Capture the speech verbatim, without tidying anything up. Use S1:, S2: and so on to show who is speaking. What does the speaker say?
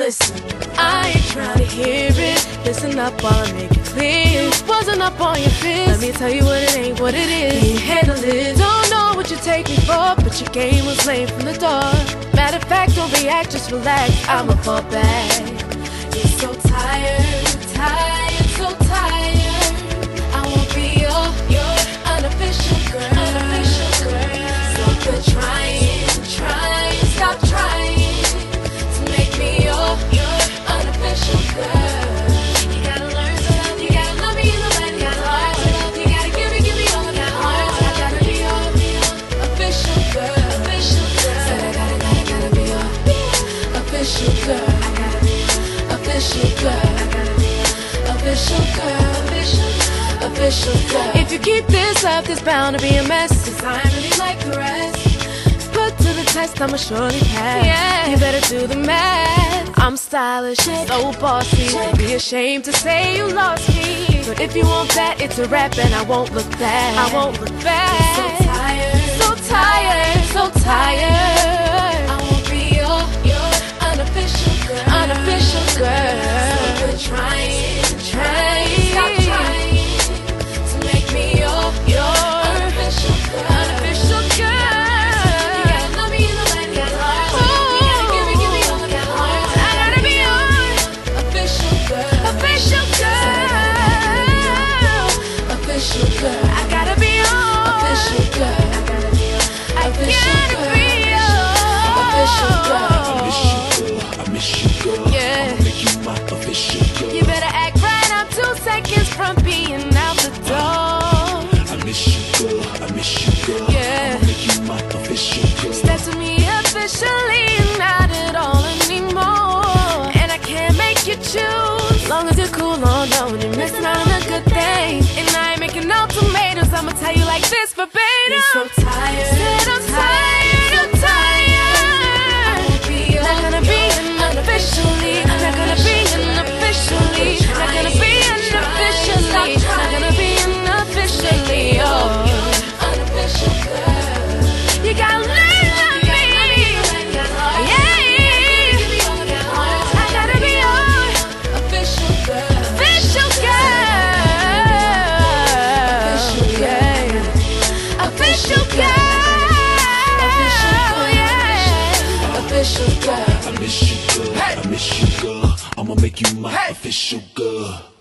S1: listen, I ain't trying to hear it. Listen up while I make it clear. Wasn't up on your fist. Let me tell you what it ain't, what it is. Can you handle it? Don't know what you take me for, but your game was lame from the door. Matter of fact, don't react, just relax. I'ma fall back. You're so tired, tired, so tired. I won't be your, your unofficial girl, unofficial girl. So quit trying, trying, stop trying to make me your, your unofficial girl. You gotta learn to love, you gotta love me in the way, you gotta learn to love, you gotta give me, give me all, you gotta learn to, I gotta be your, your official girl, official girl. Said I gotta, gotta, gotta be your official girl. I gotta be official girl. I gotta be official girl, official, official girl. If you keep this up, there's bound to be a mess. Cause I ain't really like the rest. Put to the test, I'ma surely pass. Yeah. You better do the math. I'm stylish, so bossy. Don't be ashamed to say you lost me. But if you want that, it's a rap and I won't look back. I won't look back. So tired, so tired, so tired. I won't be your, your unofficial girl, unofficial girl. So quit trying, trying, stop trying to make me your, your unofficial girl, unofficial girl. Official girl, I gotta be your official girl. I gotta be your official girl. Official girl.
S2: I miss you, girl. I miss you, girl.
S1: Yeah.
S2: I'ma make you my official girl.
S1: You better act right. I'm two seconds from being out the door.
S2: I miss you, girl. I miss you, girl.
S1: Yeah.
S2: I'ma make you my official girl.
S1: Step to me officially, not at all anymore. And I can't make you choose. Long as you're cool on down, you're missing out on a good thing. And I ain't making no tomatoes, I'ma tell you like this verbatim. You're so tired, said I'm tired, I'm tired. I won't be your, not gonna be unofficially, not gonna be unofficially, not gonna be unofficially, not gonna be unofficially. Oh, unofficial girl, you gotta learn.
S2: Official girl, I miss you, girl. I miss you, girl. I'ma make you my official girl.